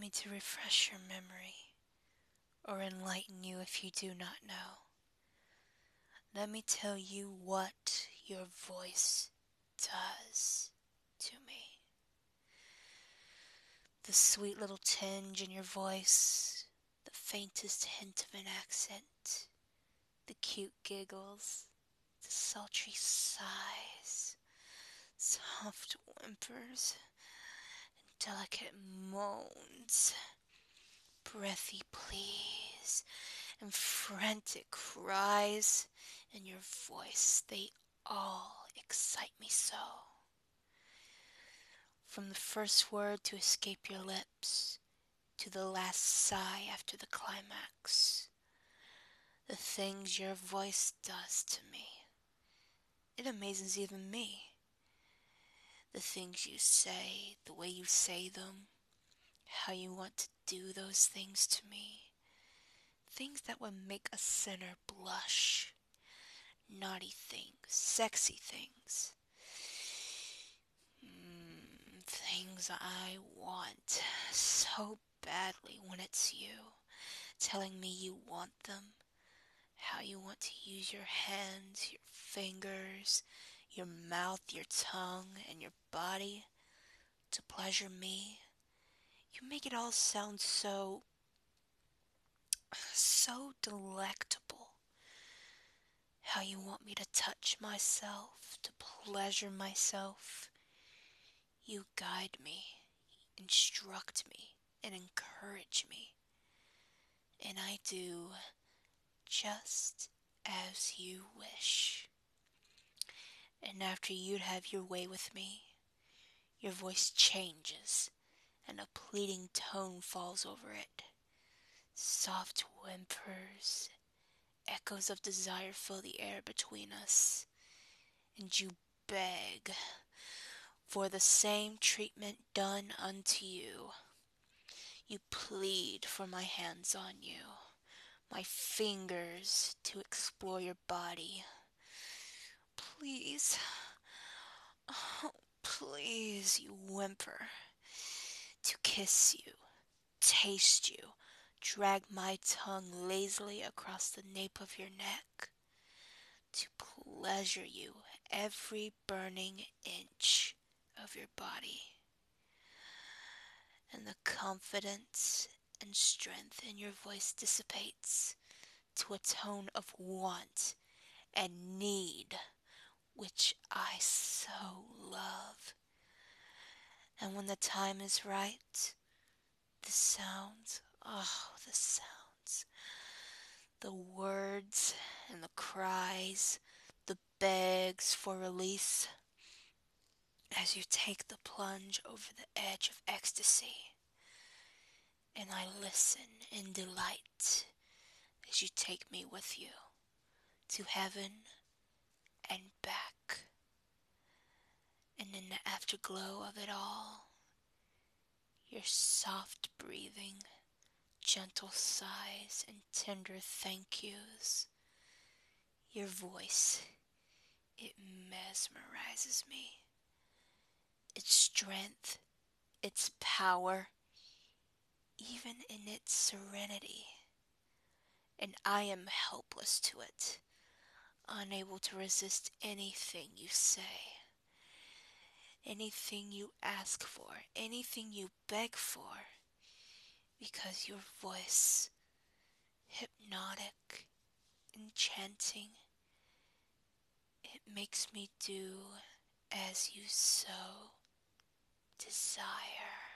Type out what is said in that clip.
me to refresh your memory or enlighten you if you do not know. Let me tell you what your voice does to me. The sweet little tinge in your voice, the faintest hint of an accent, the cute giggles, the sultry sighs, soft whimpers, and delicate moans, breathy pleas, and frantic cries in your voice, they all excite me so. From the first word to escape your lips, to the last sigh after the climax, the things your voice does to me, it amazes even me. The things you say, the way you say them, how you want to do those things to me, things that would make a sinner blush, naughty things, sexy things, things I want so badly when it's you, telling me you want them, how you want to use your hands, your fingers, your mouth, your tongue, and your body to pleasure me. You make it all sound so delectable. How you want me to touch myself, to pleasure myself. You guide me, instruct me, and encourage me. And I do just as you wish. And after you'd have your way with me, your voice changes and a pleading tone falls over it. Soft whimpers, echoes of desire fill the air between us, and you beg for the same treatment done unto you. You plead for my hands on you, my fingers to explore your body. Please, oh, please, you whimper, to kiss you, taste you, drag my tongue lazily across the nape of your neck, to pleasure you every burning inch of your body. And the confidence and strength in your voice dissipates to a tone of want and need, which I so love. And when the time is right, the sounds, the words and the cries, the begs for release, as you take the plunge over the edge of ecstasy. And I listen in delight as you take me with you to heaven and back. And in the afterglow of it all, your soft breathing, gentle sighs, and tender thank yous, your voice, it mesmerizes me. Its strength, its power, even in its serenity. And I am helpless to it, unable to resist anything you say, anything you ask for, anything you beg for, because your voice, hypnotic, enchanting, it makes me do as you so desire.